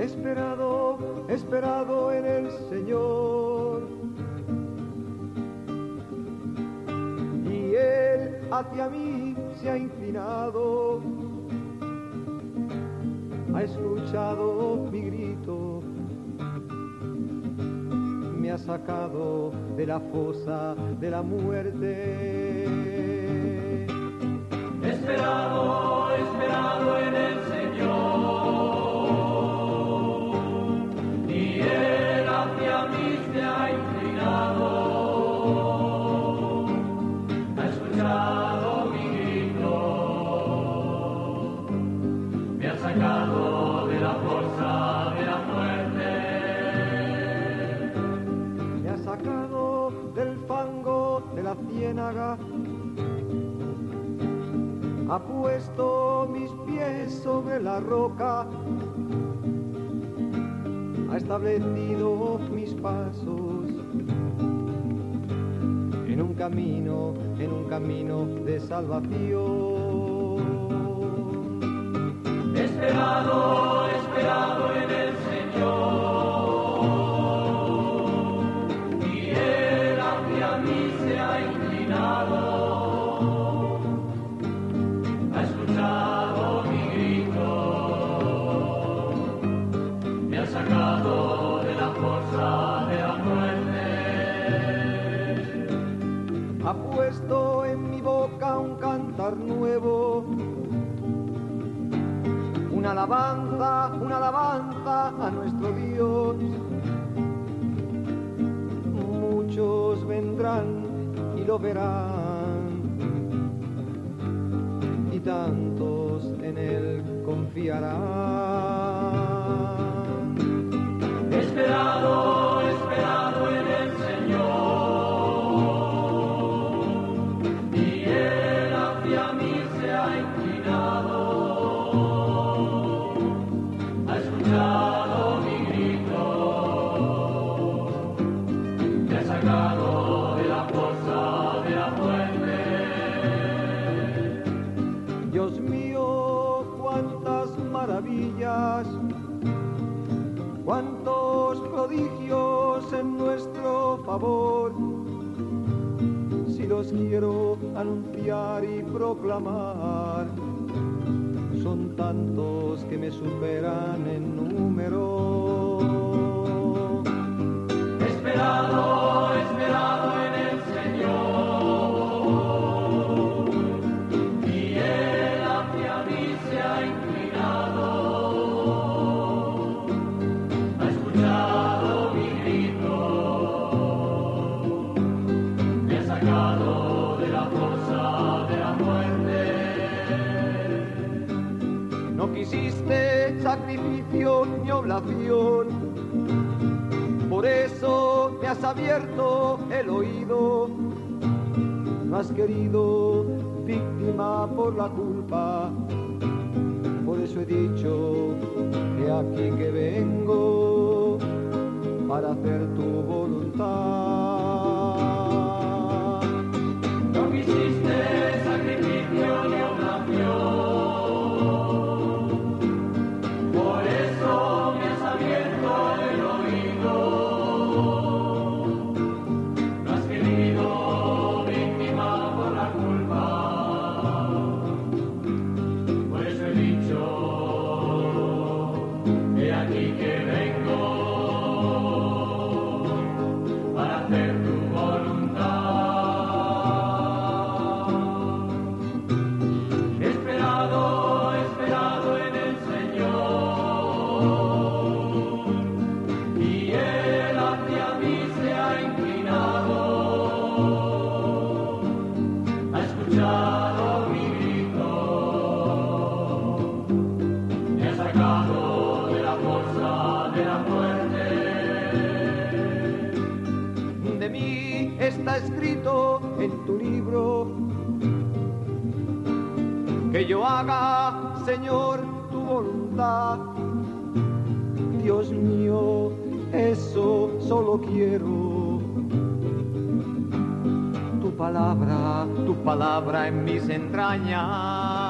esperado en el Señor. Y Él hacia mí se ha inclinado, ha escuchado mi grito, me ha sacado de la fosa de la muerte. Esperado en el Señor, y Él hacia mí se ha inclinado, ha escuchado mi grito, me ha sacado de la fosa de la muerte, me ha sacado del fango de la ciénaga, ha puesto mis pies sobre la roca, ha establecido mis pasos en un camino de salvación. Esperado en el Señor, y Él hacia mí se ha inclinado, ha escuchado mi grito, me ha sacado de la fosa de la muerte, ha puesto en mi boca un cantar nuevo, una alabanza a nuestro Dios. Muchos vendrán y lo verán, y tantos en Él confiarán. Esperado en el Señor, y Él hacia mí se ha inclinado, ha escuchado mi grito, me ha sacado de la fosa de la muerte. Dios mío, cuántas maravillas, cuántos prodigios en nuestro favor, si los quiero anunciar y proclamar, son tantos que me superan en número. Esperado en el Señor, y Él hacia mí se ha inclinado, ha escuchado mi grito, me ha sacado de la fosa de la muerte. No quisiste sacrificio ni oblación, por eso me has abierto el oído. No has querido víctima por la culpa, por eso he dicho que aquí que vengo para hacer tu voluntad. No quisiste sacrificio ni oblación, por eso me has abierto el oído. No has querido víctima por la culpa, por eso he dicho que aquí que vengo para hacer tu voluntad. Esperado en el Señor, y Él hacia mí se ha inclinado, ha escuchado mi grito, me ha sacado de la fosa de la muerte. De mí está escrito en tu libro que yo haga, Señor, tu voluntad. Dios mío, eso solo quiero. Tu palabra en mis entrañas.